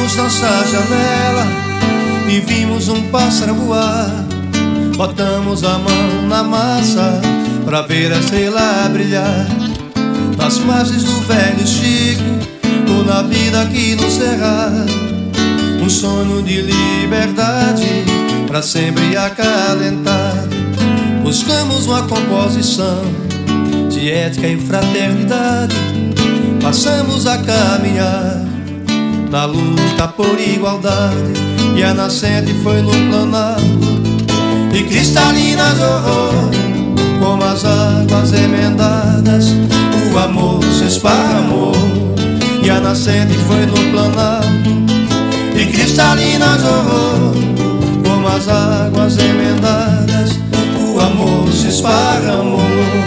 Abrimos nossa janela e vimos um pássaro voar. Botamos a mão na massa pra ver a estrela brilhar. Nas margens do velho Chico, ou na vida aqui no Cerrado, um sonho de liberdade pra sempre acalentado. Buscamos uma composição de ética e fraternidade. Passamos a caminhar na luta por igualdade, e a nascente foi no Planalto, e cristalina jorrou como as águas emendadas. O amor se esparramou, e a nascente foi no Planalto, e cristalina jorrou como as águas emendadas. O amor se esparramou.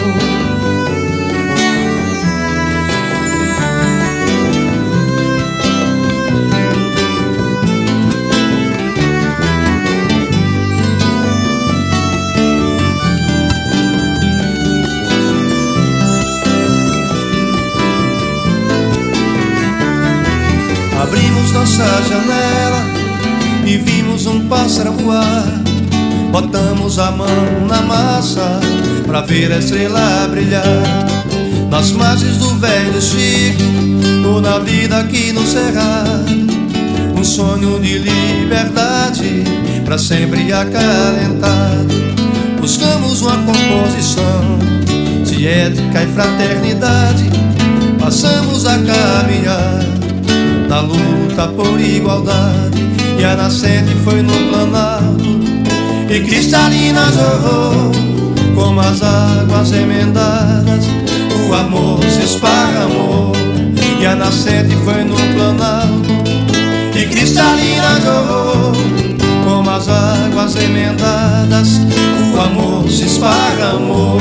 Abrimos nossa janela e vimos um pássaro voar. Botamos a mão na massa pra ver a estrela brilhar. Nas margens do velho Chico, ou na vida aqui no Cerrado, um sonho de liberdade pra sempre acalentado. Buscamos uma composição de ética e fraternidade. Passamos a caminhar na luta por igualdade, e a nascente foi no Planalto, e cristalina jorrou como as águas emendadas. O amor se esparramou, e a nascente foi no Planalto, e cristalina jorrou como as águas emendadas. O amor se esparramou.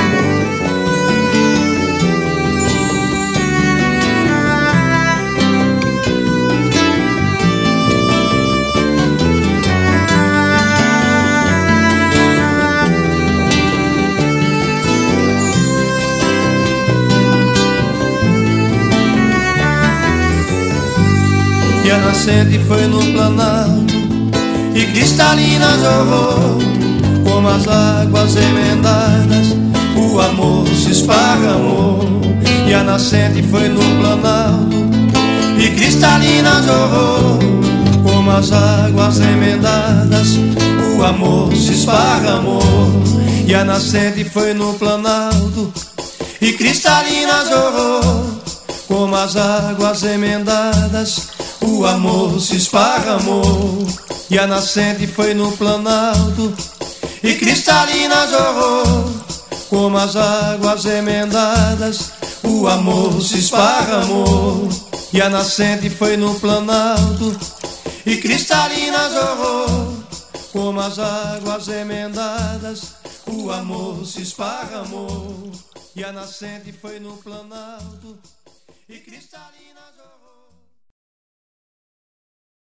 E a nascente foi no Planalto, e cristalina jorrou como as águas emendadas. O amor se esparramou, e a nascente foi no Planalto, e cristalina jorrou como as águas emendadas. O amor se esparramou, e a nascente foi no Planalto, e cristalina jorrou como as águas emendadas. O amor se esparramou, e a nascente foi no Planalto, e cristalina jorrou como as águas emendadas. O amor se esparramou, e a nascente foi no Planalto, e cristalina jorrou como as águas emendadas. O amor se esparramou, e a nascente foi no Planalto, e cristalina jorrou.